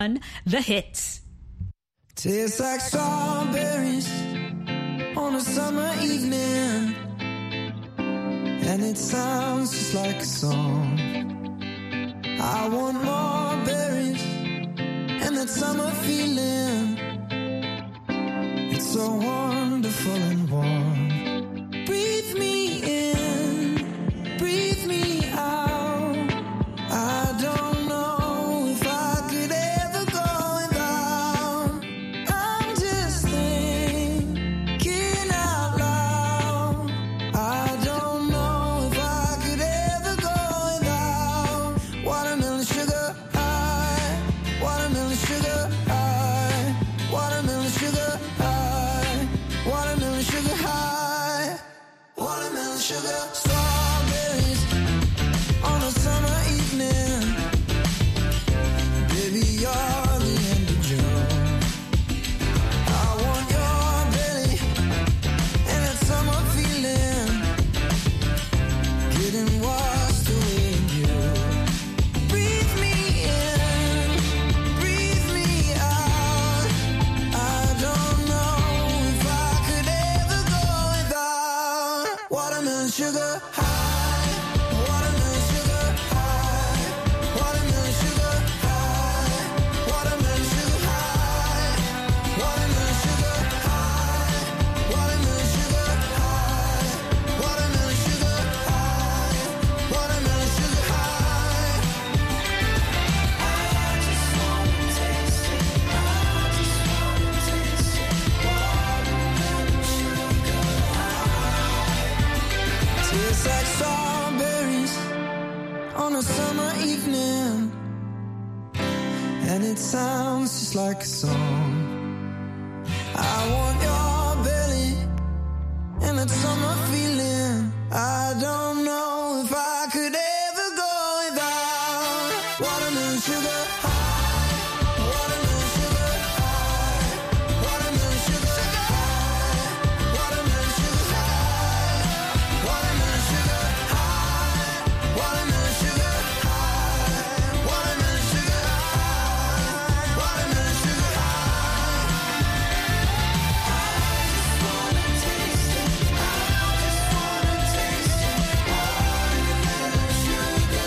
The Hits. Tastes like strawberries on a summer evening, and it sounds just like a song. I want more berries and that summer feeling. It's so wonderful and warm. Breathe me in, breathe me out. I don't know if I could ever go without. I'm just thinking out loud. I don't know if I could ever go without watermelon sugar high, watermelon sugar high, watermelon sugar high, watermelon sugar high, watermelon sugar. Strawberries on a summer evening. Baby, you're the end of June. I want your belly and that summer feeling, getting washed away in you. Breathe me in, breathe me out. I don't know if I could ever go without watermelon sugar high, watermelon sugar high, watermelon sugar high, watermelon sugar high, watermelon sugar high, watermelon sugar high, watermelon sugar high, watermelon sugar high. I just wanna taste it. I just wanna taste it. Watermelon sugar high. Tastes like strawberries on a summer evening, and it sounds just like a song. I want your belly and that summer feeling. I don't know if I could ever go without watermelon sugar high, watermelon sugar high, watermelon sugar high, watermelon sugar high, watermelon sugar high, watermelon sugar high, watermelon sugar high, watermelon sugar high. I just wanna taste it. I just wanna taste it. Watermelon sugar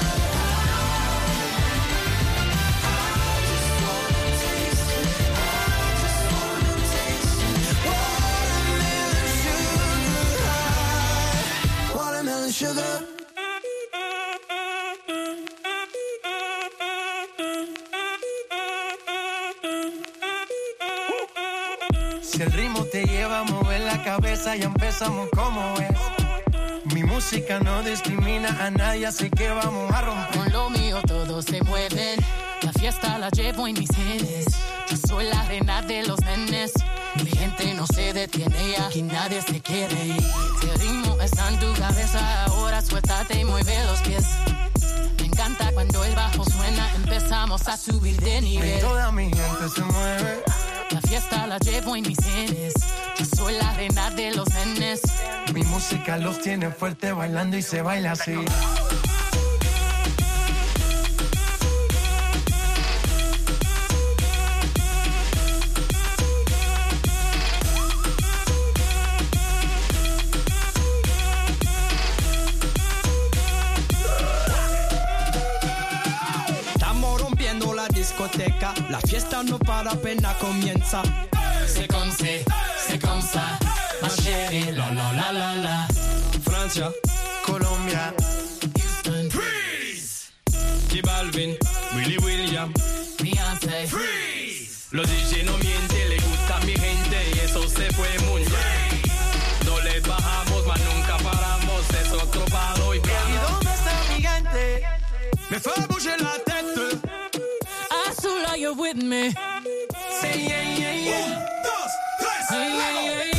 high. I just wanna taste it. I just wanna taste it. Watermelon sugar high. Watermelon sugar. Si el ritmo te lleva a mover la cabeza, ya empezamos como es. Mi música no discrimina a nadie, así que vamos a romper. Con lo mío todos se mueven, la fiesta la llevo en mis genes. Yo soy la reina de los nenes, mi gente no se detiene y aquí nadie se quiere ir. Si el ritmo está en tu cabeza, ahora suéltate y mueve los pies. Me encanta cuando el bajo suena, empezamos a subir de Y nivel. toda mi gente se mueve. La fiesta la llevo en mis genes, yo soy la reina de los nenes. Mi música los tiene fuerte bailando y se baila así. Estamos rompiendo la discoteca, la fiesta no para, apenas comienza. C'est comme ça, ma chérie, la la la la la. Francia, Colombia, Houston, Freeze. J Balvin, Willy William, Beyoncé, Freeze. Los DJ no mienten, le gusta a mi gente y eso se fue muy bien. No les bajamos, mas nunca paramos, es otro palo y ¿y plano. dónde está mi gente? Me fait bouger la tête. Azul, you're with me. Say yeah, yeah, yeah. 1, 2, 3. Yeah, yeah, yeah, yeah.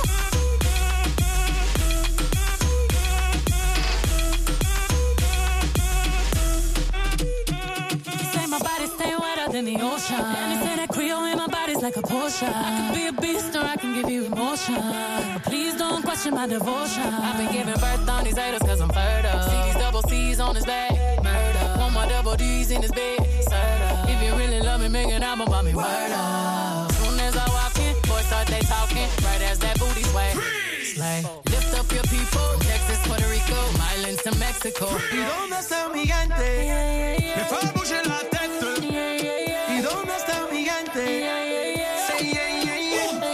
You say my body stay wetter than the ocean, and you say that Creole in my body's like a potion. I can be a beast or I can give you emotion, but please don't question my devotion. I've been giving birth on these haters cause I'm fertile. See these double C's on his back, murder. One more double D's in his bed, serve. If you really love me, make it an album about me. Word up. Soon as I walk in, boys start they talking. Right as that booty sway. Slay. Lift up your people. Texas, Puerto Rico, Islands to Mexico. ¿Y dónde está mi gigante? Me fue a bouger la tête. ¿Y dónde está mi gigante? Say yeah, yeah, yeah. 1, 2,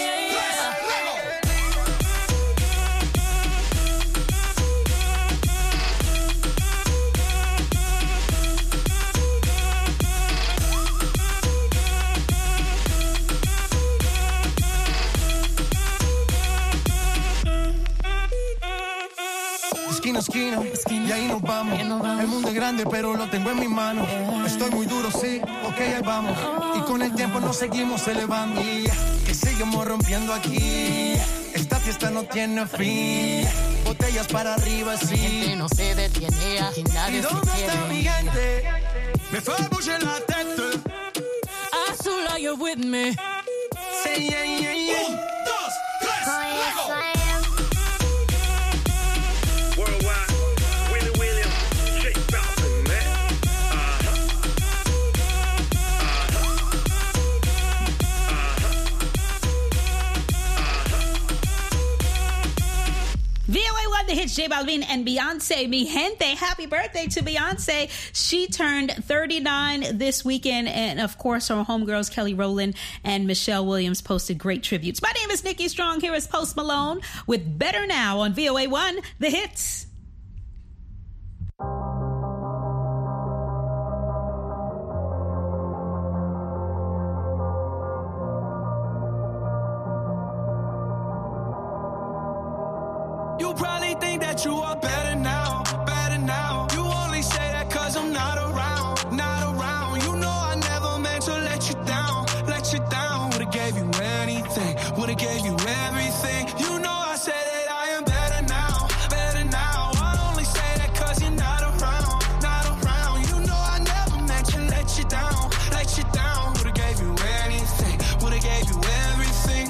3, esquina, y ahí nos vamos. El mundo es grande, pero lo tengo en mis manos. Estoy muy duro, sí, ok, ahí vamos. Y con el tiempo nos seguimos elevando. Que seguimos rompiendo aquí. Esta fiesta no tiene fin. Botellas para arriba, sí. Mi gente no se detiene, aquí nadie se quiere. ¿Y dónde está mi gente? Me fue a bouger la tête. Azul, are you with me? Say yeah, yeah, yeah. 1, 2, 3, luego. VOA1 The Hits, J Balvin and Beyonce. Mi gente, happy birthday to Beyonce. She turned 39 this weekend, and of course her homegirls Kelly Rowland and Michelle Williams posted great tributes. My name is Nikki Strong. Here is Post Malone with Better Now on VOA1 The Hits. You probably think that you are better now, better now. You only say that cause I'm not around, not around. You know I never meant to let you down, let you down. Would've gave you anything, would've gave you everything. You know I said that I am better now, better now. I only say that cause you're not around, not around. You know I never meant to let you down, let you down. Would've gave you anything, would've gave you everything.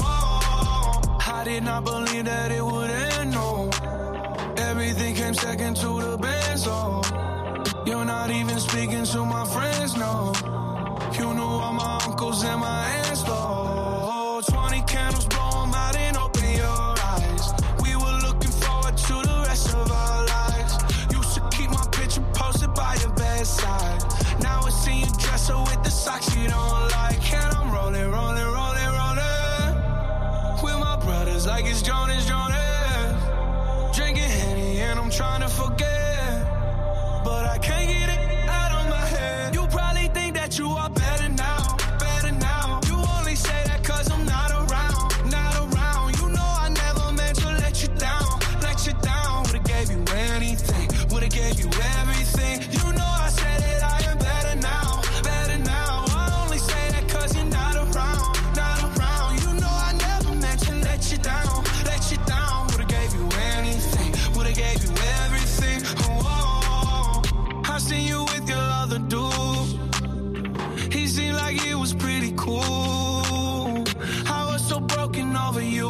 Oh, I did not believe that it would end, no. Everything came second to the best, oh. You're not even speaking to my friends, no. You knew all my uncles and my aunts, though. 20 candles, blow 'em out and open your eyes. We were looking forward to the rest of our lives. Used to keep my picture posted by your bedside. Now I see you dress her with the socks you don't like. And I'm rolling, rolling, rolling, rolling with my brothers like it's Jonas, Jonas. Drinking Henny and I'm trying to forget, but I can't get it out of my head. You probably think that you are better now, better now. You only say that cause I'm not around, not around. You know I never meant to let you down, let you down. Would've gave you anything, would've gave you everything. You know I said that I am better now, better now. I only say that cause you're not around, not around. You know I never meant to let you down, let you down. Would've gave you anything, would've gave you everything. Oh, I seen you with your other dude. He seemed like it was pretty cool. I was so broken over you.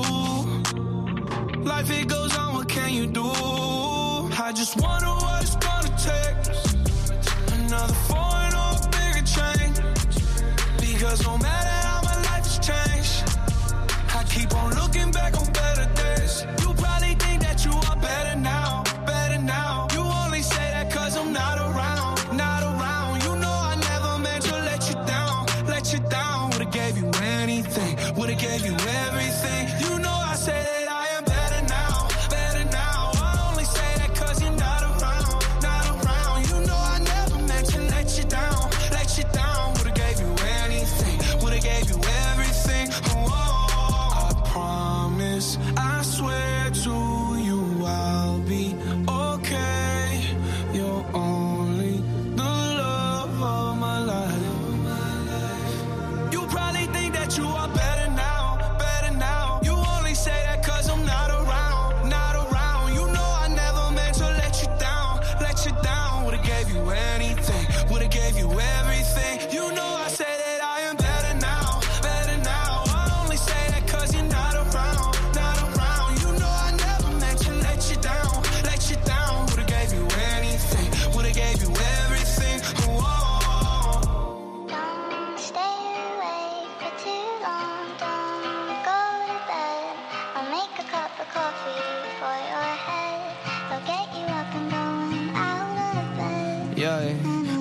Life it goes on, what can you do? I just wonder what it's gonna take. Another foreign or a bigger change. Because no matter how my life has changed, I keep on looking back on better days. You probably think that you are better now, better now. You only say that cause I'm not around, not around. You know I never meant to let you down, let you down. Would've gave you anything, would've gave you everything. You know I said that I am better now, better now. I only say that cause you're not around, not around. You know I never meant to let you down, let you down. Would've gave you anything, would've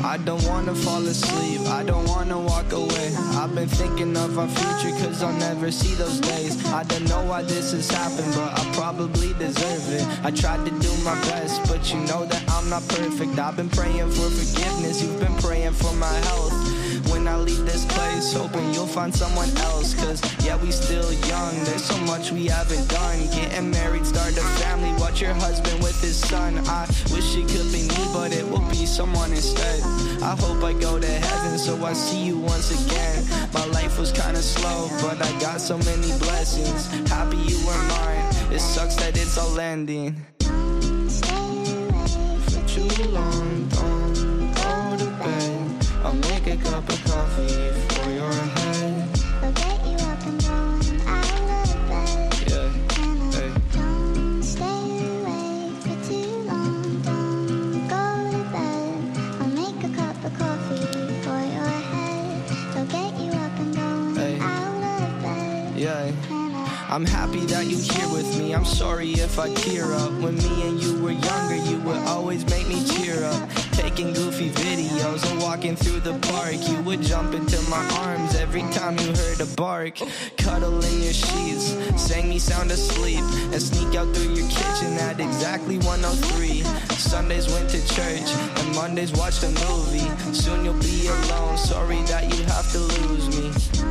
I don't wanna fall asleep, I don't wanna walk away. I've been thinking of our future cause I'll never see those days. I don't know why this has happened, but I probably deserve it. I tried to do my best, but you know that I'm not perfect. I've been praying for forgiveness, you've been praying for my health. When I leave this place, hoping you'll find someone else. Cause yeah, we still young, there's so much we haven't done. Getting married, start a family, watch your husband with his son. I wish it could be me, but it will be someone instead. I hope I go to heaven so I see you once again. My life was kinda slow, but I got so many blessings. Happy you were mine, it sucks that it's all ending. For too long, don't go to bed. I'll make a cup of coffee for your head. I'll get you up and down out of bed. Yeah, hey. Don't stay awake for too long. Don't go to bed. I'll make a cup of coffee for your head. I'll get you up and down out of bed. Yeah. I'm happy that you're here with me. I'm sorry if I tear up. When me and you were younger, you would always make me cheer up. Taking goofy videos and walking through the park. You would jump into my arms every time you heard a bark. Cuddle in your sheets, sang me sound asleep, and sneak out through your kitchen at exactly 1:03. Sundays went to church, and Mondays watched a movie. Soon you'll be alone, sorry that you have to lose me.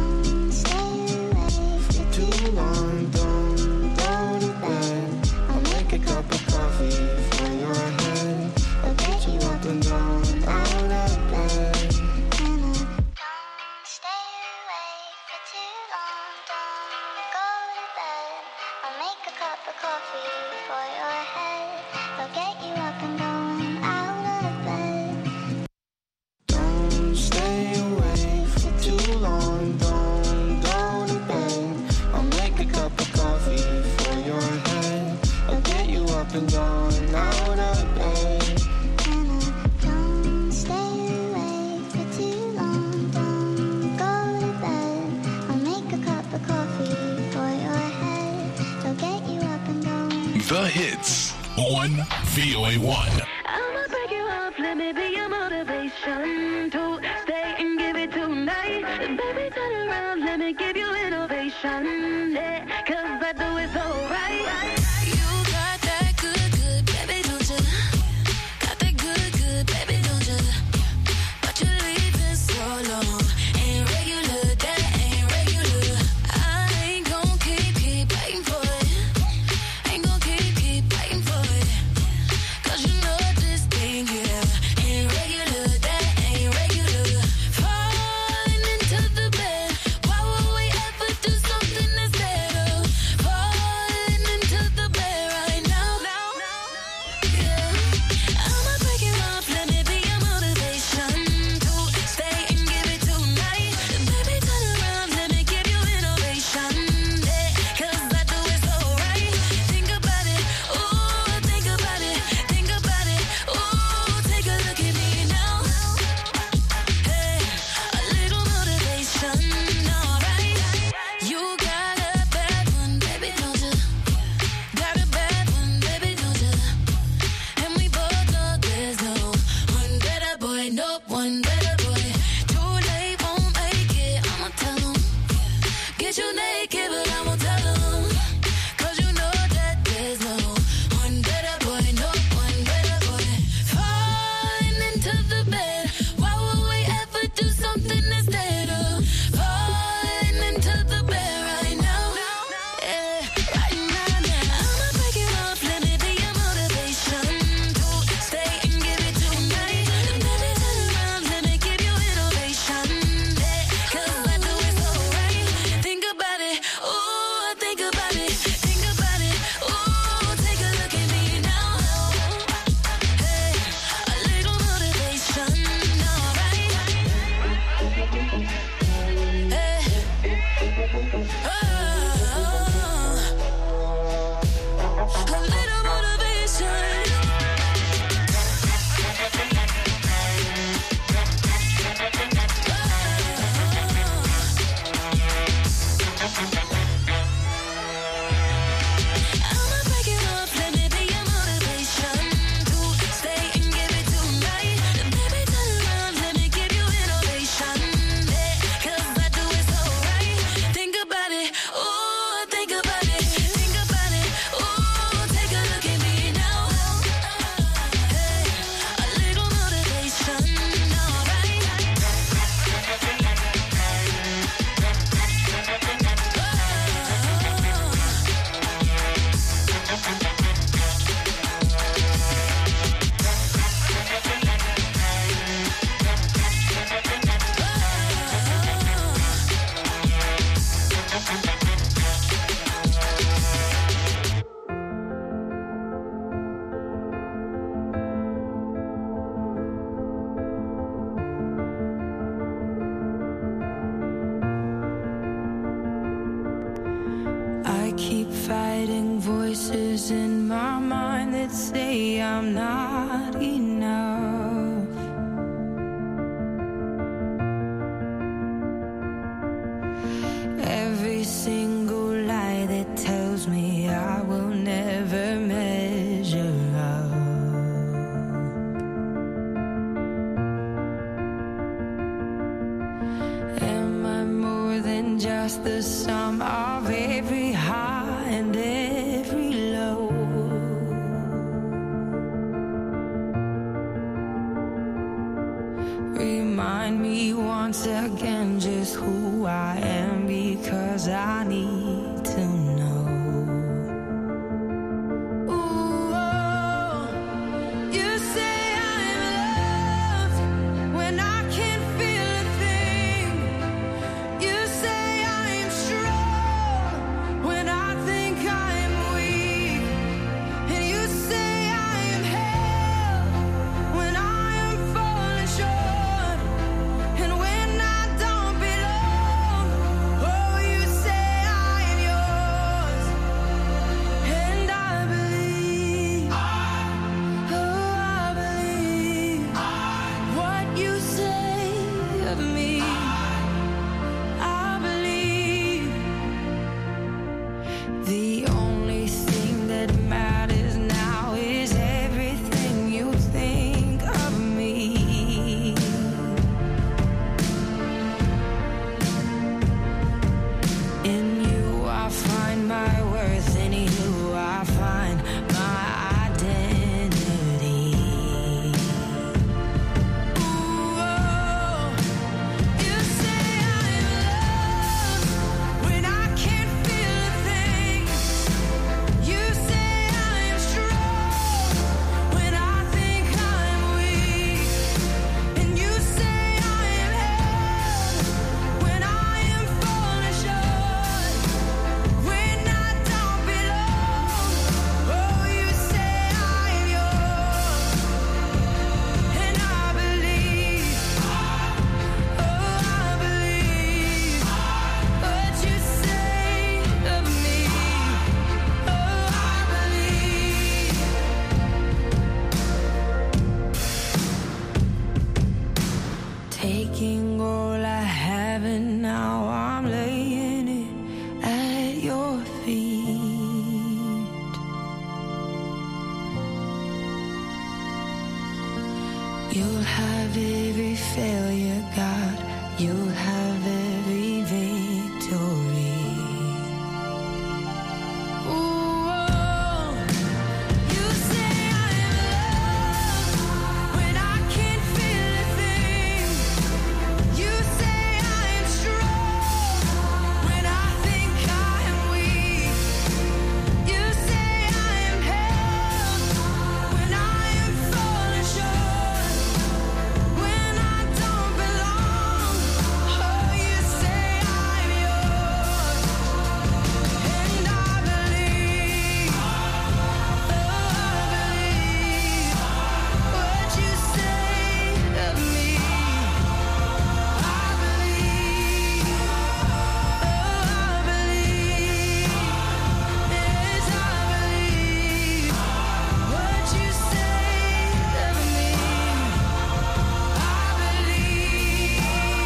For too long, don't go to bed. I'll make a cup of coffee for your head. I'll get you up and down out of bed. Don't stay awake for too long. Don't go to bed. I'll make a cup of coffee for your head. I'll get you up and down out of bed. Don't stay awake for too long. Don't go to bed. I'll make a cup of coffee for your head. I'll get you up and down out of bed. Don't stay awake for too long. Don't go to bed. I'll make a cup of coffee for your head. I'll get you up and down. The hits on VOA1. I'ma break you off, let me be your motivation to stay and give it tonight. Baby, turn around, let me give you innovation. Yeah, cause I do it so right. You got that good, good, baby, don't you? Got that good, good, baby, don't you? But you're leaving so long. Ain't regular, that ain't regular. I ain't gon' keep waiting for it. Ain't gon' keep waiting for it. Cause you know this thing here ain't regular, that ain't regular. Falling into the bed, why would we ever do something instead of falling fighting voices in my mind that say I'm not enough. Every single lie that tells me I will never measure up. Am I more than just the sum of every high and every low? Remind me once again just who I am, because I need to know. Ooh, oh, you say I'm loved when I can't feel a thing. You say I'm strong when I think I'm weak. And you say I am held when I am falling short. And when I don't belong, oh, you say I am yours. And I believe, oh, I believe what you say of me. I believe the only thing that matters now is everything you think of me. In you I find my worth, in you I find my identity. Ooh, oh, you say I'm loved when I can't feel a thing. You say I'm strong when I think I'm weak. And you say I am held when I am falling short. When I don't belong, oh, you say I am yours. And I believe, oh, I believe what you say of me. Oh, I believe. Taking all I have and now I'm laying it at your feet. You'll have every failure, God. You'll have every victory. Ooh, oh, you say I'm loved when I can't feel a thing. You say I'm strong when I think I am weak. You say I am held when I am falling short. When I don't belong, oh, you say I'm yours. And I believe, oh, I believe what you say of me. I believe, oh, I believe, yes, I believe what you say of me. I believe.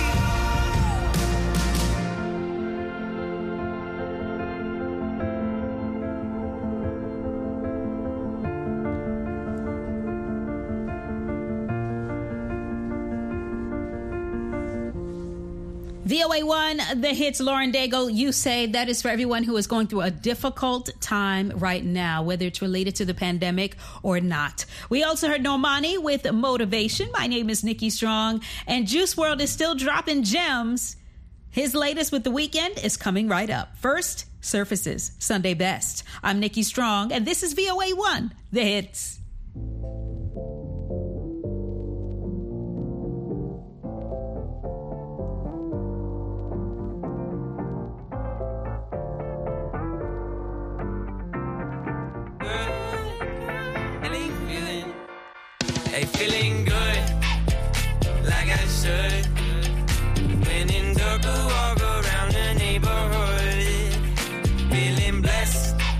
VOA1, the hits, Lauren Daigle, you say that is for everyone who is going through a difficult time right now, whether it's related to the pandemic or not. We also heard Normani with Motivation. My name is Nikki Strong, and Juice WRLD is still dropping gems. His latest with The Weeknd is coming right up. First, Surfaces, Sunday Best. I'm Nikki Strong, and this is VOA1, the hits. Hey, feeling good, like I should. When in dark, walk around the neighborhood. Feeling blessed,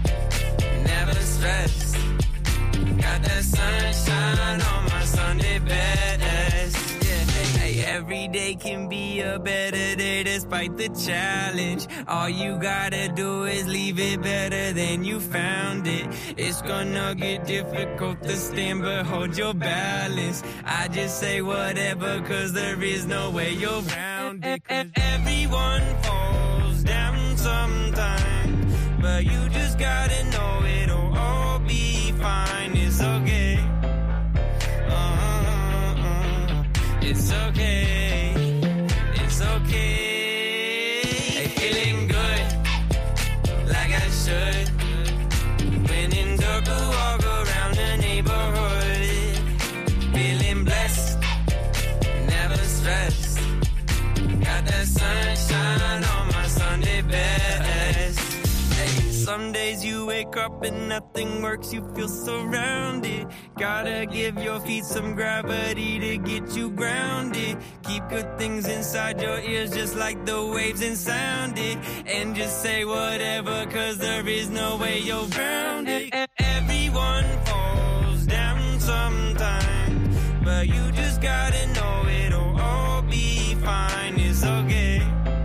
can be a better day despite the challenge. All you gotta do is leave it better than you found it. It's gonna get difficult to stand, but hold your balance. I just say whatever, cause there is no way you're around it. 'Cause everyone falls down sometime, but you just gotta know it'll all be fine. It's okay. It's okay. It's okay. Hey, feeling good, like I should. When in dark, I walk around the neighborhood. Feeling blessed, never stressed. Got that sunshine on my Sunday best. Hey, some days you wake up and nothing works, you feel surrounded. Gotta give your feet some gravity to get you grounded. Keep good things inside your ears just like the waves and sound it. And just say whatever, cause there is no way you're grounded. Everyone falls down sometime, but you just gotta know it'll all be fine. It's okay.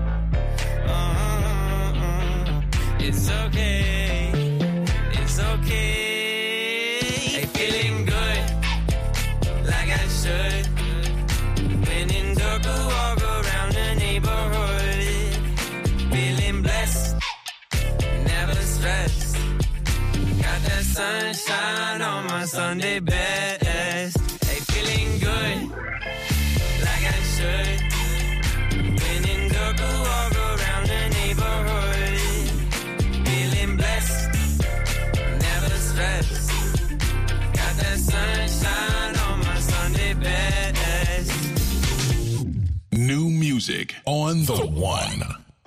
It's okay. It's okay. Hey, feeling good, like I should. When in dark, I walk around the neighborhood. Feeling blessed, never stressed. Got that sunshine on my Sunday best. Hey, feeling good, like I should. When in dark, I walk around the neighborhood. Feeling blessed, never stressed. Got that sunshine on my Sunday best. New music on the one.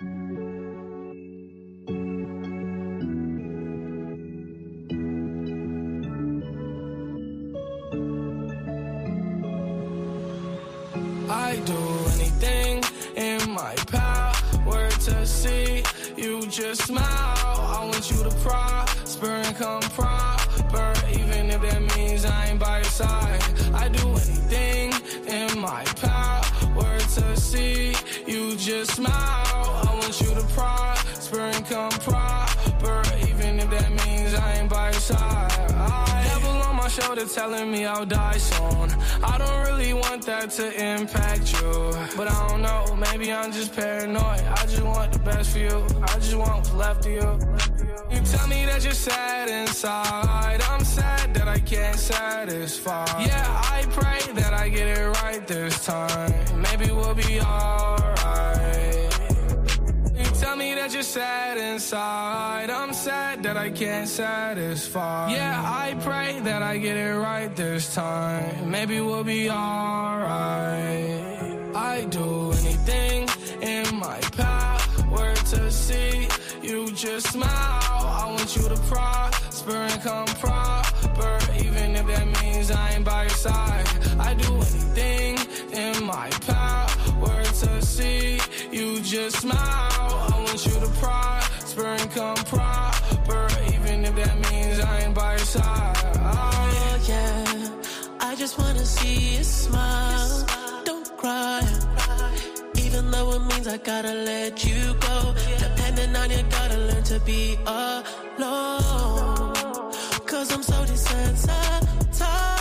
I do anything in my power to see you just smile. I want you to prosper and come proper, even if that means I ain't by your side. I do anything in my power to see you just smile. I want you to prosper and come proper, even if that means I ain't by your side. Devil on my shoulder telling me I'll die soon. I don't really want that to impact you, but I don't know, maybe I'm just paranoid. I just want the best for you, I just want what's left of you. You tell me that you're sad inside, I'm sad that I can't satisfy. Yeah, I pray that I get it right this time, maybe we'll be alright. You tell me that you're sad inside, I'm sad that I can't satisfy. Yeah, I pray that I get it right this time, maybe we'll be alright. I do anything in my power to see you just smile. I want you to prosper and come proper, even if that means I ain't by your side. I do anything in my power to see you just smile. I want you to prosper and come proper, even if that means I ain't by your side. Oh yeah, I just wanna see you smile. Don't cry, even though it means I gotta let you go. Depending on you, gotta learn to be alone. Cause I'm so desensitized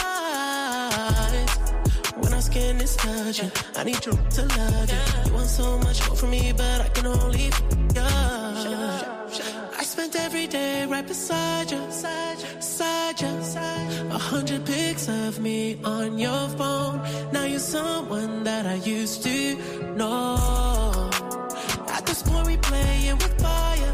when our skin is touching. I need you to love you. You want so much more from me, but I can only you. I spent every day right beside you, beside you. 100 pics of me on your phone. Now you're someone that I used to know. At this point we playing with fire,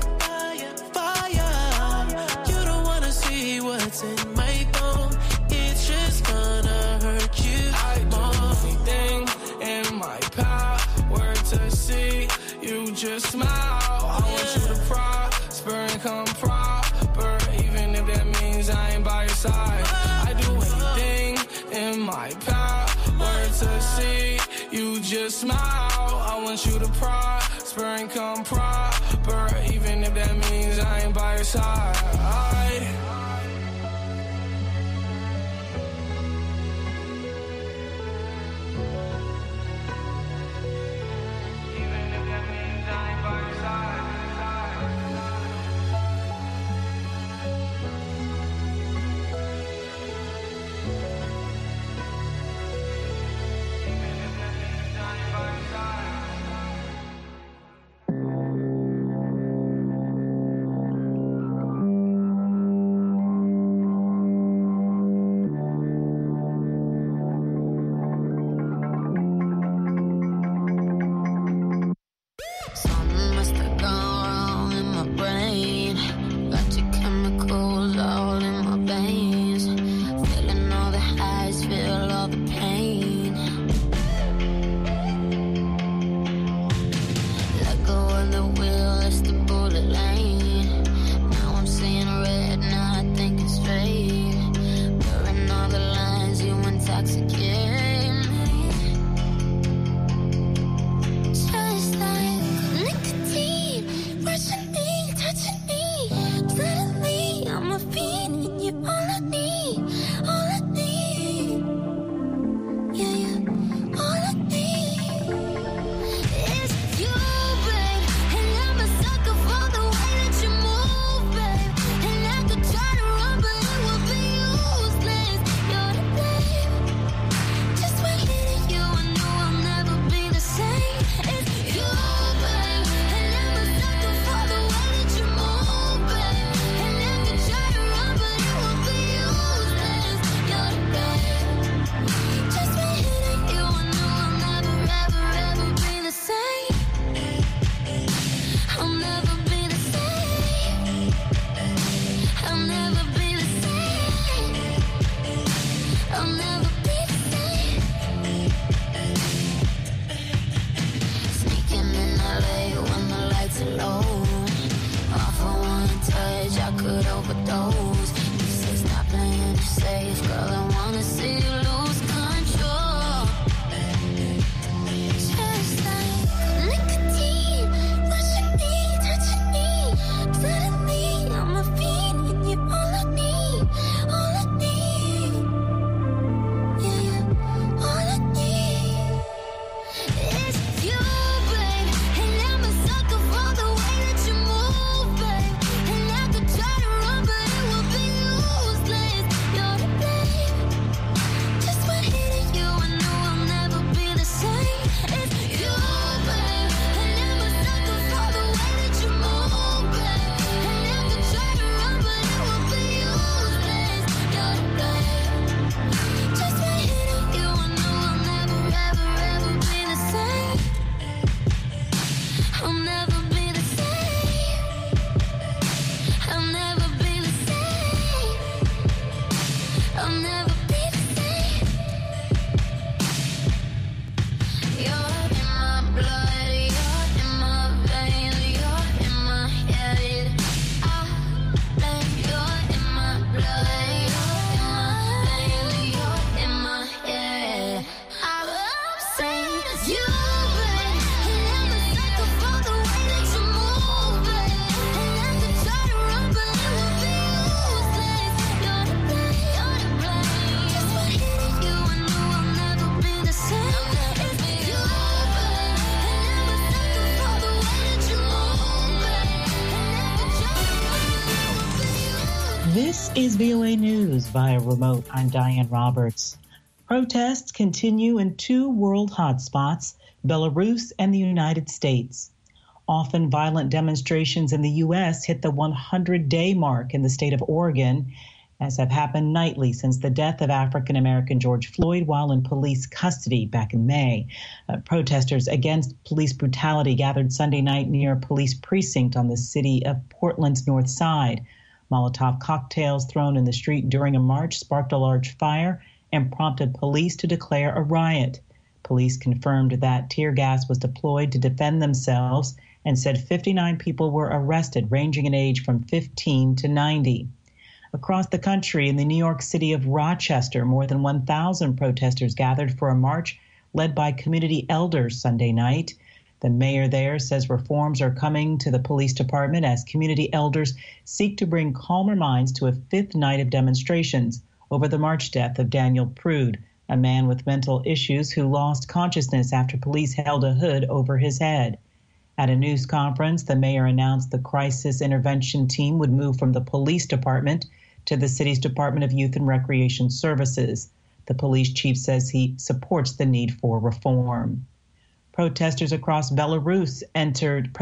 fire. You don't wanna see what's in my phone. It's just gonna hurt you more. I do anything in my power to see you just smile. I want you to prosper and come proper, even if that means I ain't by your side. I do anything in my power to see you just smile. I want you to prosper and come proper, even if that means I ain't by your side. This is VOA News via remote. I'm Diane Roberts. Protests continue in two world hotspots, Belarus and the United States. Often violent demonstrations in the U.S. hit the 100-day mark in the state of Oregon, as have happened nightly since the death of African-American George Floyd while in police custody back in May. Protesters against police brutality gathered Sunday night near a police precinct on the city of Portland's north side. Molotov cocktails thrown in the street during a march sparked a large fire and prompted police to declare a riot. Police confirmed that tear gas was deployed to defend themselves and said 59 people were arrested, ranging in age from 15 to 90. Across the country, in the New York city of Rochester, more than 1,000 protesters gathered for a march led by community elders Sunday night. The mayor there says reforms are coming to the police department as community elders seek to bring calmer minds to a fifth night of demonstrations over the March death of Daniel Prude, a man with mental issues who lost consciousness after police held a hood over his head. At a news conference, the mayor announced the crisis intervention team would move from the police department to the city's Department of Youth and Recreation Services. The police chief says he supports the need for reform. Protest across Belarus entered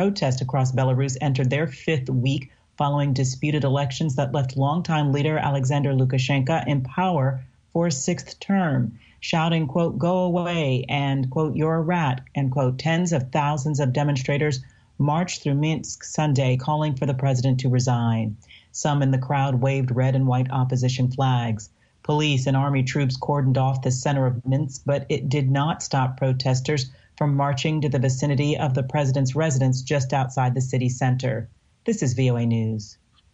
their fifth week following disputed elections that left longtime leader Alexander Lukashenko in power for a sixth term, shouting, quote, "Go away," and, quote, "You're a rat," and, quote. Tens of thousands of demonstrators marched through Minsk Sunday calling for the president to resign. Some in the crowd waved red and white opposition flags. Police and army troops cordoned off the center of Minsk, but it did not stop protesters from marching to the vicinity of the president's residence just outside the city center. This is VOA News.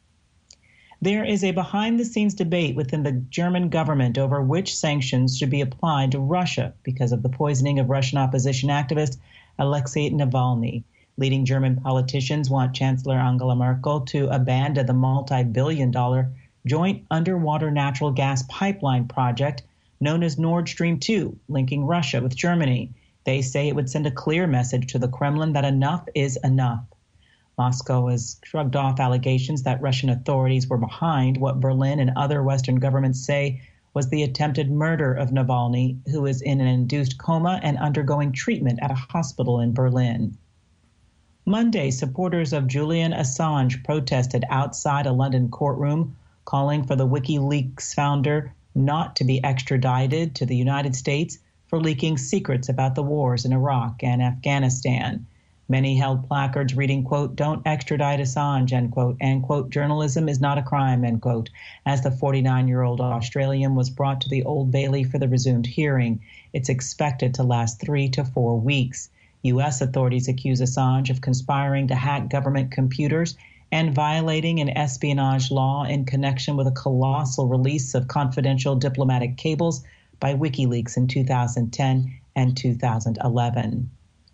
There is a behind-the-scenes debate within the German government over which sanctions should be applied to Russia because of the poisoning of Russian opposition activist Alexei Navalny. Leading German politicians want Chancellor Angela Merkel to abandon the multi-billion-dollar joint underwater natural gas pipeline project known as Nord Stream 2, linking Russia with Germany. They say it would send a clear message to the Kremlin that enough is enough. Moscow has shrugged off allegations that Russian authorities were behind what Berlin and other Western governments say was the attempted murder of Navalny, who is in an induced coma and undergoing treatment at a hospital in Berlin. Monday, supporters of Julian Assange protested outside a London courtroom, calling for the WikiLeaks founder not to be extradited to the United States for leaking secrets about the wars in Iraq and Afghanistan. Many held placards reading, quote, "Don't extradite Assange," end quote, and, quote, "Journalism is not a crime," end quote, as the 49-year-old Australian was brought to the Old Bailey for the resumed hearing. It's expected to last 3 to 4 weeks. U.S. authorities accuse Assange of conspiring to hack government computers and violating an espionage law in connection with a colossal release of confidential diplomatic cables by WikiLeaks in 2010 and 2011.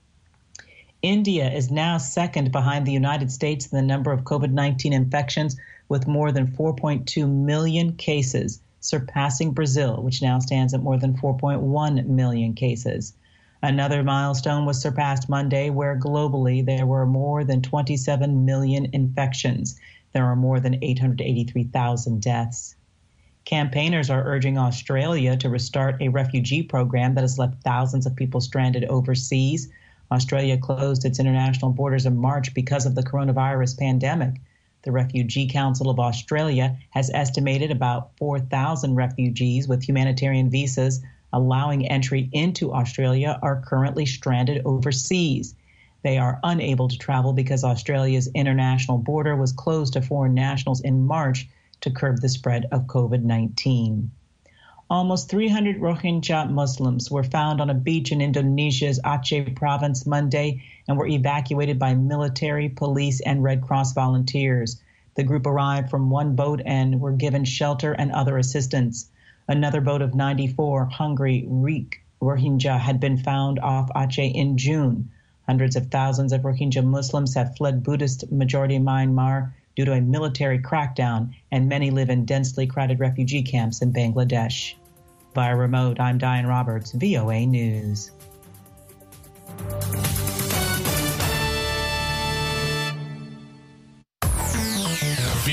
India is now second behind the United States in the number of COVID-19 infections with more than 4.2 million cases, surpassing Brazil, which now stands at more than 4.1 million cases. Another milestone was surpassed Monday, where globally there were more than 27 million infections. There are more than 883,000 deaths. Campaigners are urging Australia to restart a refugee program that has left thousands of people stranded overseas. Australia closed its international borders in March because of the coronavirus pandemic. The Refugee Council of Australia has estimated about 4,000 refugees with humanitarian visas allowing entry into Australia are currently stranded overseas. They are unable to travel because Australia's international border was closed to foreign nationals in March to curb the spread of COVID-19. Almost 300 Rohingya Muslims were found on a beach in Indonesia's Aceh province Monday and were evacuated by military, police, and Red Cross volunteers. The group arrived from one boat and were given shelter and other assistance. Another boat of 94 hungry Rohingya had been found off Aceh in June. Hundreds of thousands of Rohingya Muslims have fled Buddhist-majority Myanmar due to a military crackdown, and many live in densely crowded refugee camps in Bangladesh. Via remote, I'm Diane Roberts, VOA News.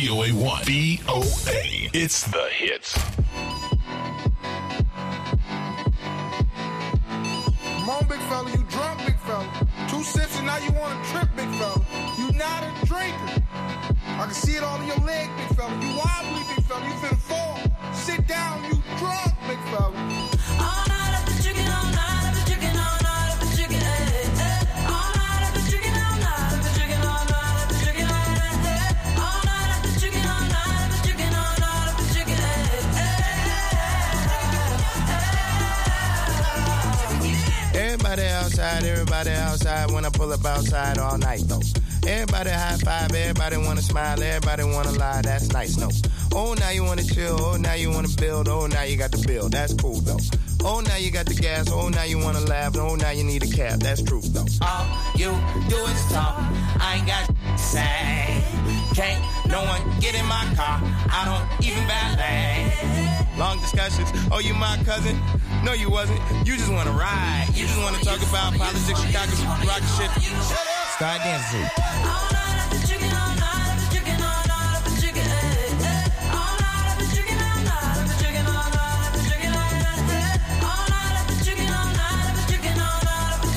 VOA1. VOA. It's the hits. Come on, big fella. You drunk, big fella. 2 sips and now you want to trip, big fella. You not a drinker. I can see it all in your leg, big fella. You wobbly, big fella. You finna fall. Sit down. You drunk, big fella. All night I've been drinking, all night I've been drinking, all night I've been drinking, all night I've been drinking, all night I've been drinking, all night I've been drinking, all night I've been drinking, all night I've been drinking, all night I've been drinking, Everybody outside when I pull up outside all night though. Everybody high five, everybody wanna smile, everybody wanna lie, that's nice, no. Oh, now you wanna chill, oh, now you wanna build, oh, now you got the bill, that's cool though. Oh, now you got the gas, oh, now you wanna laugh, oh, now you need a cab, that's true though. All you do is talk, I ain't got to say. Can't no one get in my car, I don't even valet. Long discussions, oh, you my cousin? No, you wasn't, you just wanna ride. You just wanna talk about politics, Chicago, rock shit. Start dancing. all night I've been drinking, all night I've been drinking, all night I've been drinking, all night I've been drinking, all night I've been drinking, all night I've been drinking, all night I've been drinking, all night I've been drinking, all night I've been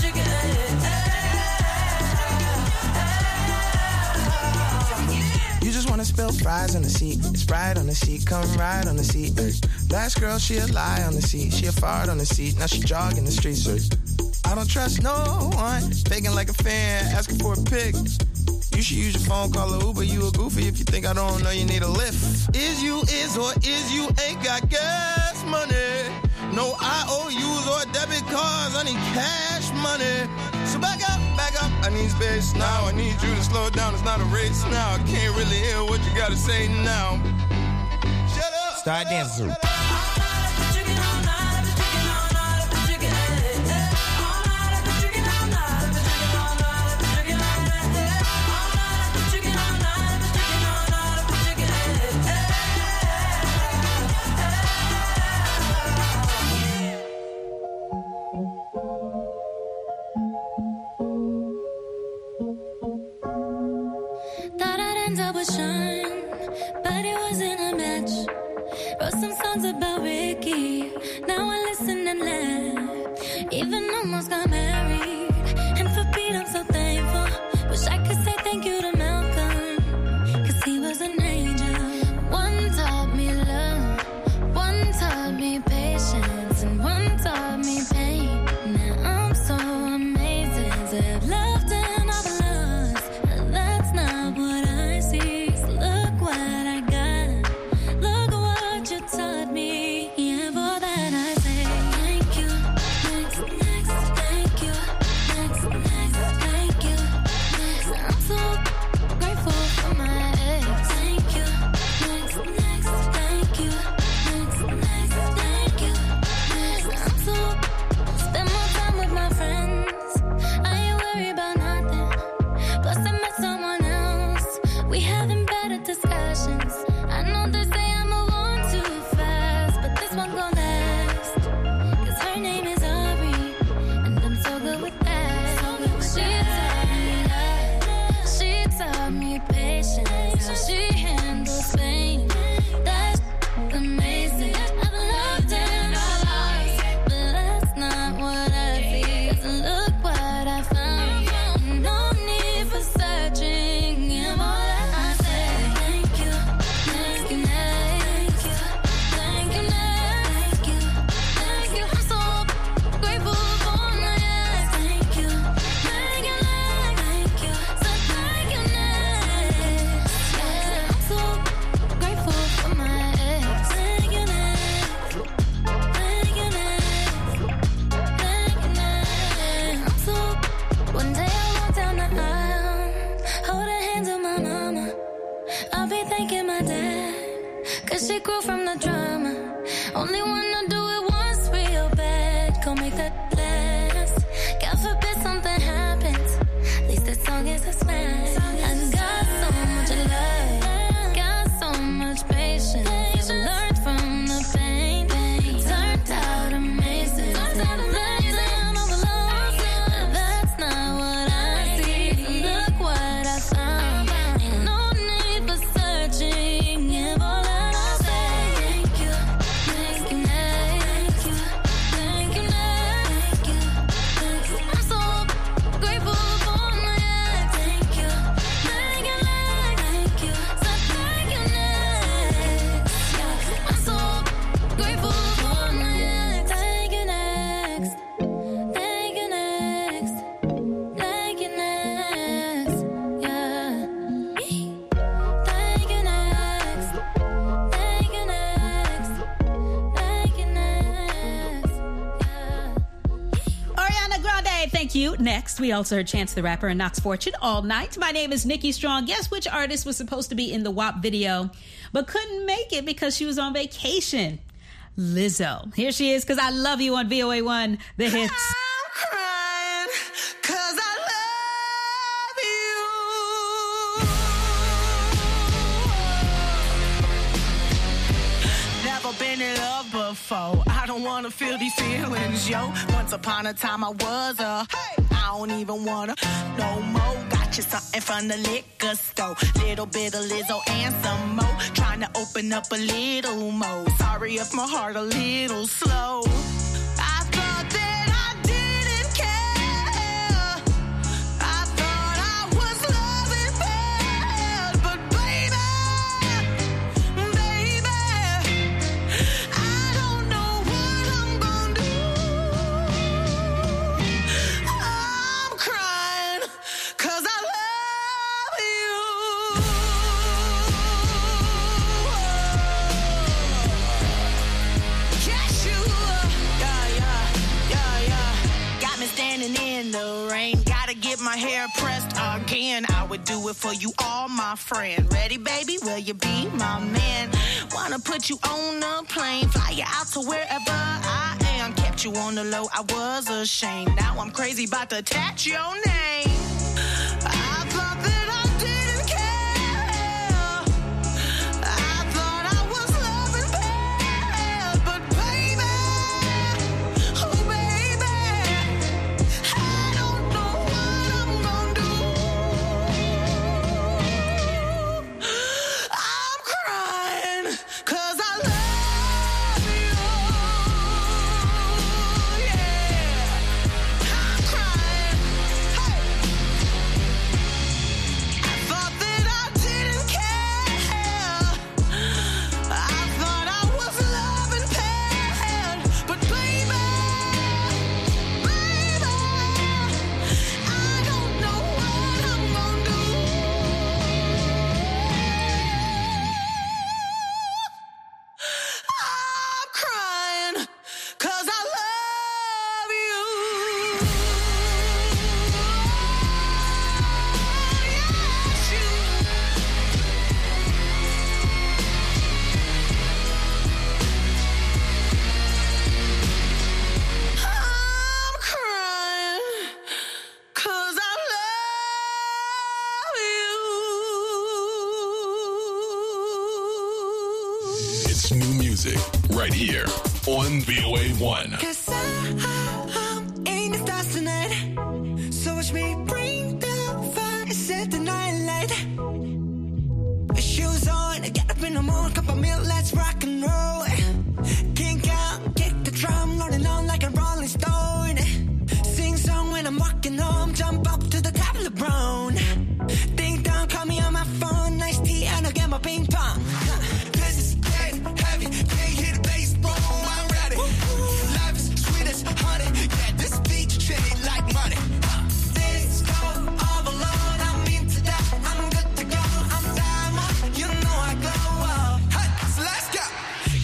drinking. You just wanna spill fries on the seat, Sprite on the seat, come ride on the seat. Last girl, she a lie on the seat, she a fart on the seat, now she jogging the streets. I don't trust no one, faking like a fan, asking for a pic. You should use your phone, call a Uber, you a goofy if you think I don't know you need a lift. Is you is or is you ain't got gas money? No IOUs or debit cards, I need cash money. So back up, I need space now, I need you to slow down, it's not a race now. I can't really hear what you gotta say now. Shut up! Start dancing. But it wasn't a match. Wrote some songs about Ricky. Now I listen and laugh. Even almost got married. And for Pete, I'm so thankful. Wish I could say thank you to Malcolm, 'cause he was an angel. One taught me love, one taught me patience, and one taught me pain. Now I'm so amazing to have loved and I've lost. That's not what I see. So look what I got. Look what you taught me. Yeah, for that I say thank you. Next, thank you. Next, thank you. Next, I'm so grateful for my ex. Thank you. Next, thank you. Next, thank you. Next, I'm so spend more time with my friends. I ain't worried about nothing. Plus I met someone else. We having better discussions. I know they say I move on too fast, but this one gon' last. 'Cause her name is Aubrey, and I'm so good with that. She taught me love. She taught me patience. How she handles pain. That's amazing. I've loved and I lost, but that's not what I see. 'Cause look what I found. No need for searching. And all that I say, thank you, thank you, thank you, thank you, thank you, thank you. I'm so grateful for my ex. Thank you, thank you, thank you, so thank you, next. Yeah, I'm so grateful for my ex. Thank you, next. Thank you, next. Thank you, next. I'm so. One day I walk down the aisle, hold her hands of my mama. I'll be thanking my dad, 'cause she grew from the drama. Only wanna do it once real bad. Go make that last. God forbid something happens. At least this song is a smash. I got so much love, got so much patience. Learned from the pain. Turned out amazing. Letting overload, but that's not what I see. Look what I found. Ain't no need for searching. Cute next. We also heard Chance the Rapper and Knox Fortune All Night. My name is Nikki Strong. Guess which artist was supposed to be in the WAP video but couldn't make it because she was on vacation? Lizzo. Here she is, 'Cause I Love You on VOA1, The Hits. I'm crying 'cause I love you. Never been in love before. I don't wanna feel these feelings, yo. Once upon a time I was a I don't even wanna no more. Got you something from the liquor store. Little bit of Lizzo and some more. Trying to open up a little more. Sorry if my heart a little slow. I thought that I didn't care. I thought I was loving bad. But baby, I don't know what I'm gonna do. I'm crying 'cause I love you. Yes, you yeah. Got me standing in the rain. Gotta get my hair pressed again. I would do it for you, all my friend. Ready, baby? Will you be my man? Wanna put you on a plane, fly you out to wherever I am. Kept you on the low, I was ashamed. Now I'm crazy about to attach your name. I thought that I didn't care. I thought I was loving bad. But baby, oh baby, I don't know what I'm gonna do. I'm crying 'cause I love you. Yeah, I'm crying. Hey. I thought that I didn't care. I thought I was loving bad. But baby, I don't know what I'm gonna do. I'm crying 'cause I love you. Yes, you. I'm crying 'cause I love you. It's new music right here on VOA1. 'Cause I'm in the stars tonight. So watch me bring the fire, set the night light. Shoes on, get up in the morning, cup of milk, let's rock and roll. Kink out, kick the drum, rolling on like a rolling stone. Sing song when I'm walking home, jump up to the top of the brown. Ding dong, call me on my phone, nice tea, and I'll get my ping pong. This is getting heavy, can't hear the bass, boom, I'm ready. Life is sweet as honey, yeah, this beat treat it like money. This go all alone, I'm into that, I'm good to go, I'm down, you know I go. Hey, so let's go.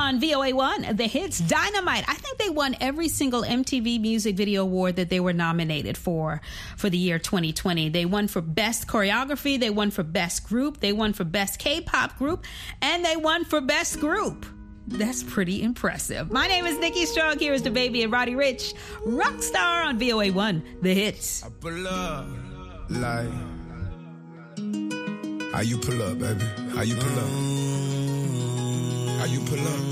on VOA1, The Hits, Dynamite. I think they won every single MTV Music Video Award that they were nominated for the year 2020. They won for Best Choreography, they won for Best Group, they won for Best K-Pop Group, and they won for Best Group. That's pretty impressive. My name is Nikki Strong. Here is DaBaby and Roddy Ricch, Rockstar on VOA1, The Hits. I pull up, like, how you pull up, baby? How you pull up? How you pull up?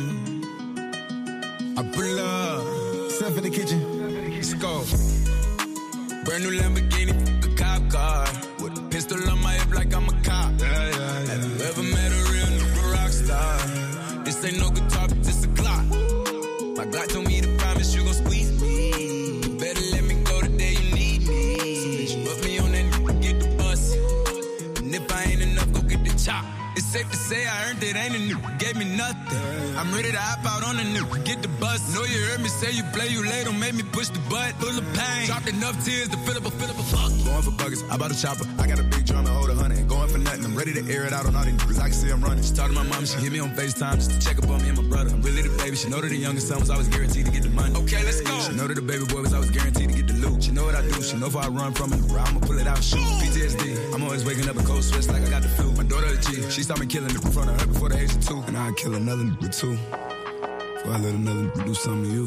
I pull up. Step in the kitchen. Let's go. Brand new Lamborghini, a cop car. With a pistol on my hip like I'm a cop. Have you ever met a real new rock star? This ain't no guitar, but this a Glock. My Glock told me to promise you gon' squeeze me. Better let me go the day you need me. So bitch, put me on that nigga, get the bus. And if I ain't enough, go get the chop. It's safe to say I earned it, ain't a nigga, gave me nothing. I'm ready to hop out on a nigga, get the bus. Know you heard me say you play, you late, don't make me push the butt. Full of pain, dropped enough tears to fill up a fuck. Going for buckets, I bought a chopper. I got a big drum and hold 100. Going for nothing, I'm ready to air it out on all these niggas. I can see I'm running. She talked to my mom, she hit me on FaceTime just to check up on me and my brother. I'm really the baby, she know that the youngest son was always guaranteed to get the money. Okay, let's go. She know that the baby boy was always guaranteed to get the loot. She know what I do, she know if I run from it, I'ma pull it out and shoot. PTSD, I'm always waking up a cold sweats like I got the flu. My daughter a G, she saw me killing it in front of her before the age of 2. And I'd kill another nigga too, before I let another nigga do something to you.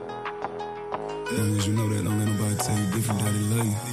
As long as you know that, don't let nobody tell you different, daddy love you.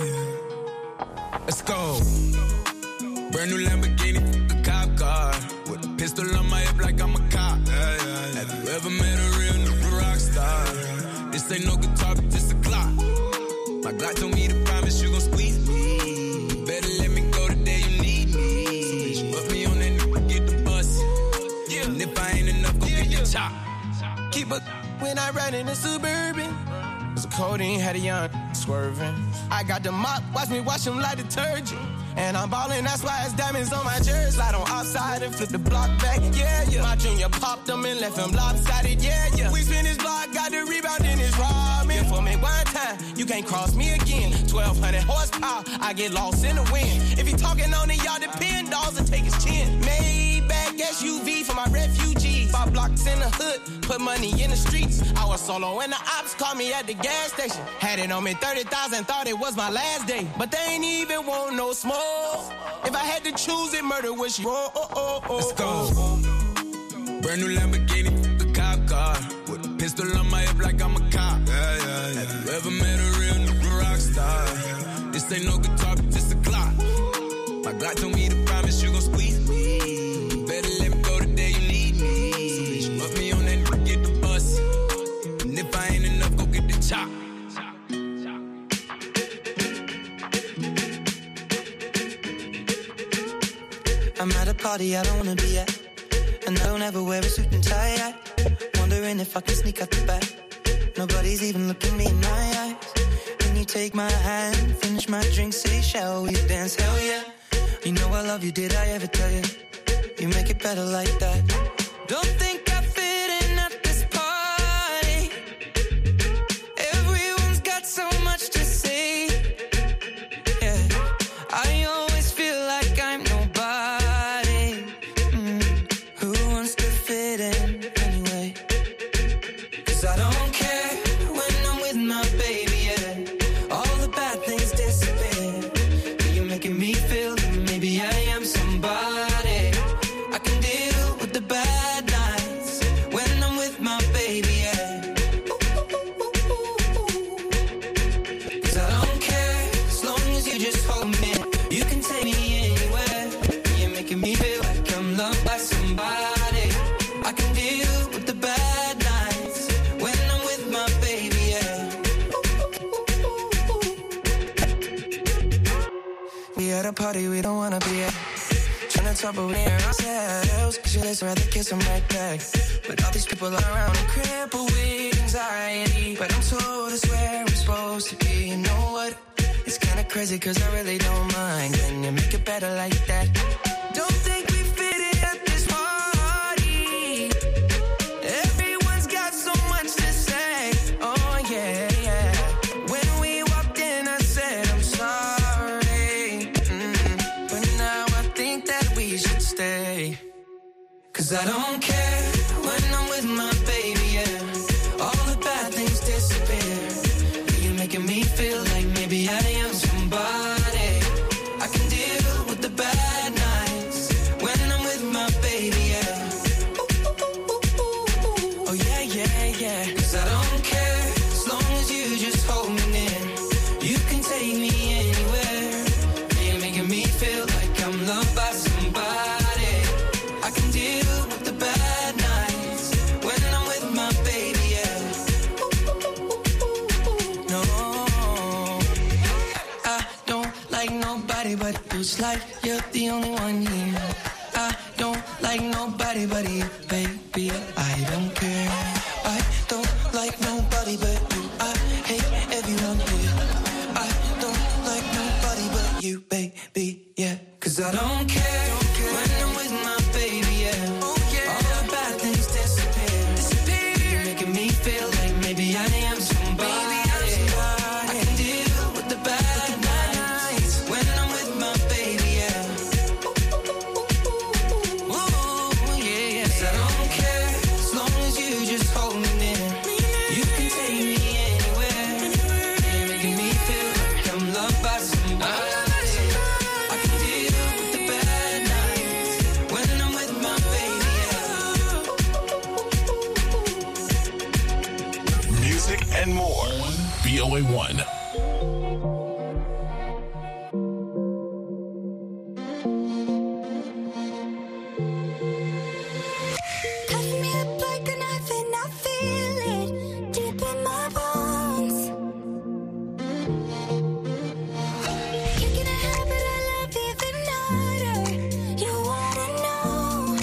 Let's go. Brand new Lamborghini, a cop car. With a pistol on my hip like I'm a cop. Have you ever met a real new rock star? This ain't no guitar, but this a Glock. My Glock told me to promise you gon' squeeze me. Better let me go the day you need me. So bitch, put me on that nigga, get the bus. And if I ain't enough, go get the chop. Keep up when I ride in the Suburban. Was a codeine, had a young swerving. I got the mop, watch me wash him like detergent. And I'm ballin', that's why it's diamonds on my jersey. Slide on outside and flip the block back, yeah, yeah. My junior popped them and left him lopsided, yeah, yeah. We spin his block, got the rebound in his ramen. Yeah, for me one time, you can't cross me again. 1,200 horsepower, I get lost in the wind. If he talking on it, y'all depend, dolls will take his chin. Maybach SUV for my refugees. 5 blocks in the hood, put money in the streets. I was solo and the ops called me at the gas station. Had it on me 30,000, thought it was my last day. But they ain't even want no smoke. If I had to choose it, murder would she roll? Let's go. Brand new Lamborghini, a cop car. With a pistol on my hip like I'm a cop. Have you ever met a real new rock star? This ain't no guitar, but this a Glock. My Glock told me to promise you gon' squeeze me. Better let me go the day you need me. So bitch, put me on that nigga, get the bus. And if I ain't enough, go get the chop. I'm at a party I don't wanna be at, and I don't ever wear a suit and tie. Wondering if I can sneak out the back. Nobody's even looking me in my eyes. Can you take my hand, finish my drink, say shall we dance? Hell yeah. You know I love you, did I ever tell you? You make it better like that. Don't think I fit in at this party. Everyone's got so much to say. Yeah, I always feel like I'm nobody. Who wants to fit in anyway? 'Cause I don't care when I'm with my baby, yeah. All the bad things disappear. You're making me feel that maybe I am somebody. I can deal with the bad nights when I'm with my baby, yeah. 'Cause I don't care as long as you just hold me. You can take me anywhere. You're making me feel like I'm loved by somebody. I can deal with the bad nights when I'm with my baby, yeah. We at a party we don't wanna be at. Trying to talk but we ain't ourselves. Cause you let's rather kiss them right back. But all these people around are crippled with anxiety. But I'm told it's where I'm supposed to be. You know what? It's kinda crazy cause I really don't mind. Can you make it better like that? Don't think we fit in at this party. Everyone's got so much to say. Oh yeah, yeah. When we walked in I said I'm sorry. But now I think that we should stay. 'Cause I don't care when with my baby, yeah, all the bad things disappear. You're making me feel like maybe I am somebody. I can deal with the bad nights when I'm with my baby, yeah. Oh yeah, yeah, yeah. 'Cause I don't care as long as you just hold me near. You can take me anywhere. You're making me feel like I'm loved by somebody. I can deal with the bad nights when I'm with my baby, yeah. No, I don't like nobody but you. It's like you're the only one here. I don't like nobody but you, baby. I don't care. I don't like nobody but you. I hate everyone here. I don't like nobody but you, baby, yeah. 'Cause I don't care when I'm with my baby, yeah. All the bad things disappear. You're making me feel like maybe I am somebody. I can deal with the bad nights when I'm with my baby, yeah. Ooh, yeah, yeah. 'Cause I don't care as long as you just hold me near. You can take me anywhere. You're making me feel like I'm loved by somebody. I can deal with the bad nights when I'm with my baby, yeah. Music and more. VOA1. Cutting me up like a knife and I feel it deep in my bones. You can have it, I love even harder. You wanna know?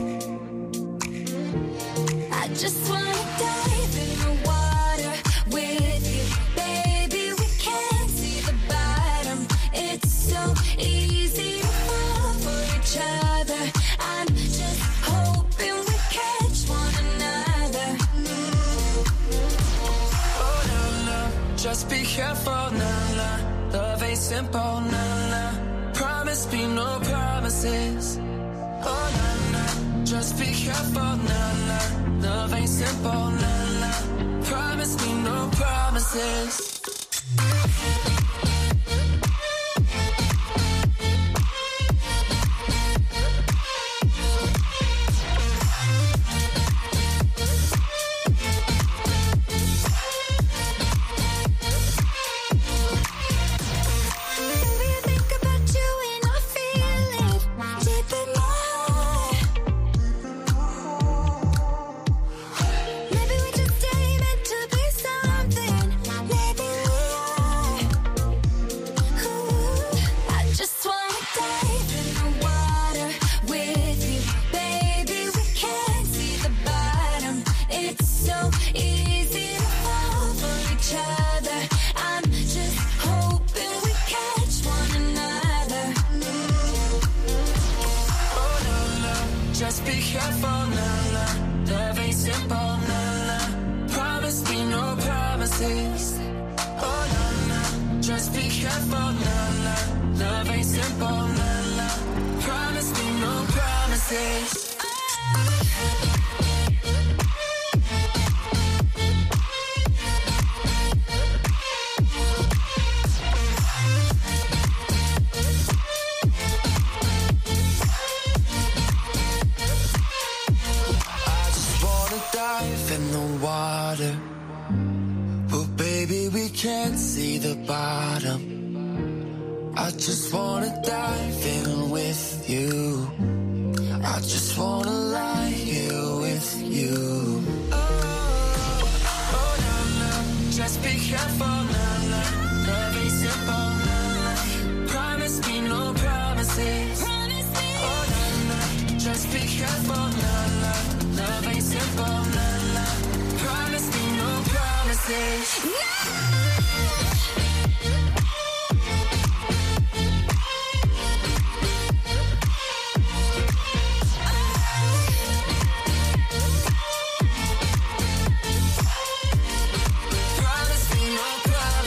I just wanna dive in the water with you, baby. We can't see the bottom. It's so easy to fall for each other. I'm just hoping we catch one another. Oh, no, no, just be careful, no, no. Love ain't simple, no, no. Promise me no promises. Oh, no, no, just be careful, no, no. Love ain't simple, no, no. Promise me no promises. Baby, I think about you and I feel it deep in my heart. Maybe we just ain't meant to be something. Maybe we are. Ooh, I just wanna dive in the water with you, baby. We can't see the bottom. It's so easy to fall for each other. I'm just hoping we catch one another. Oh, no, no, just be careful, no, no. Love ain't simple, no, no. Promise me no promises. Oh, no, no, just be careful, no, no. Love ain't simple, no, no. Promise me no promises. I just wanna dive in the water. But baby, we can't see the bottom. I just wanna dive in with you. I just wanna lie here with you. Oh, no, no, just be careful, no, no. Love ain't simple, no, no. Promise me no promises. Oh, no, no, just be careful, no, no. Love ain't simple, no, no. Promise me no promises. Promise me no promises.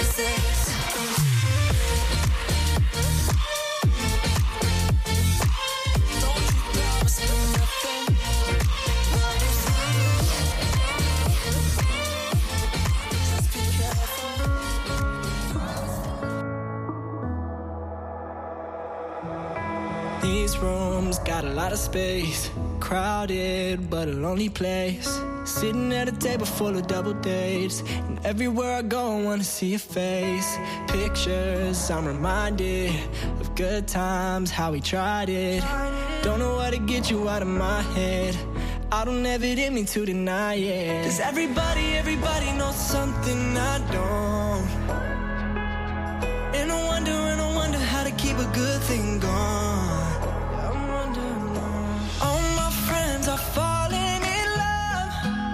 These rooms got a lot of space, crowded but a lonely place. Sitting at a table full of double dates, and everywhere I go I wanna see your face. Pictures, I'm reminded of good times, how we tried it. Don't know how to get you out of my head. I don't ever did mean to deny it. Cause everybody knows something I don't. And I wonder how to keep a good thing going. I'm wondering. All my friends are falling in love.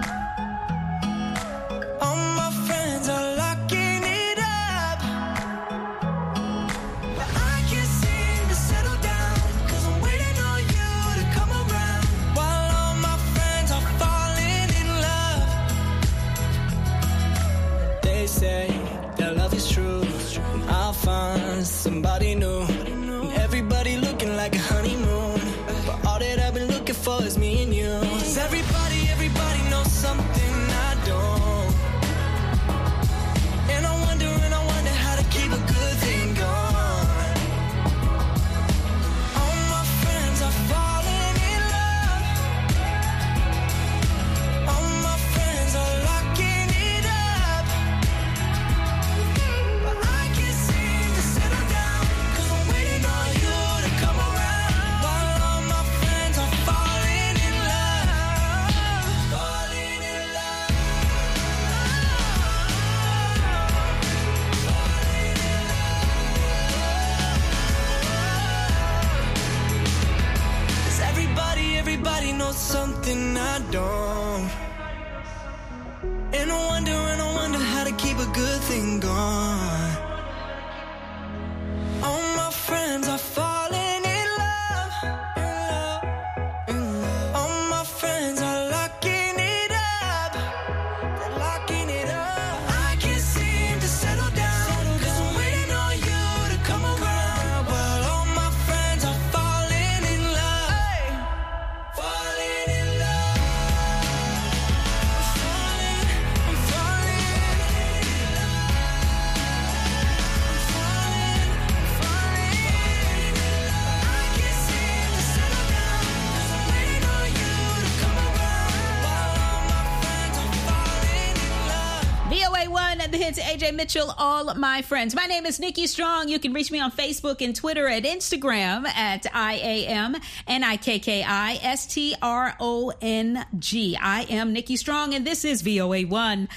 All my friends are locking it up. But I can't seem to settle down, cause I'm waiting on you to come around. While all my friends are falling in love. They say that love is true, and I'll find somebody new. And everybody looking like a honeymoon, but all that I've been looking for is me and you. Cause everybody knows something I don't. And I wonder how to keep a good thing going. All my friends are falling in love. All my friends are locking it up. But I can't seem to settle down, cause I'm waiting on you to come around. While all my friends are falling in love. Falling in love. Cause everybody knows something I don't. And I wonder how to keep a good thing going. All my friends are falling in love. All my friends are locking it up. They're locking it up. I can't seem to settle down, cause I'm waiting on you to come around. While all my friends are falling in love. Falling in love. I'm falling. I can't seem to settle down, cause I'm waiting on you to come around. While all my friends are falling in love. VOA1 and the hits AJ Mitchell, All My Friends. My name is Nikki Strong. You can reach me on Facebook and Twitter and Instagram at IAMNIKKISTRONG. I am Nikki Strong, and this is VOA1.